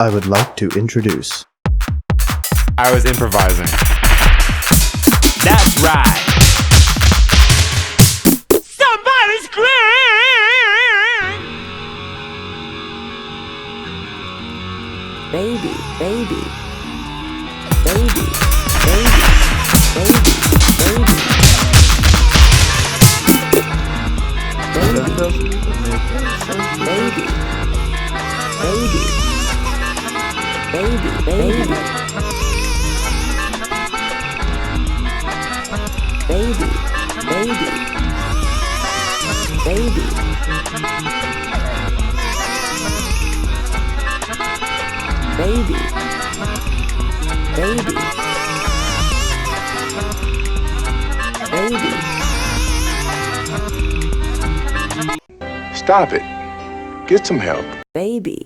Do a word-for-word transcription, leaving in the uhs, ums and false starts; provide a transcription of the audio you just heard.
I would like to introduce. I was improvising. That's right. Somebody scream! Baby, baby, baby, baby, baby, baby, baby, baby, baby, baby, baby, baby, baby, baby. Baby, baby, baby. Stop it. Get some help. Baby.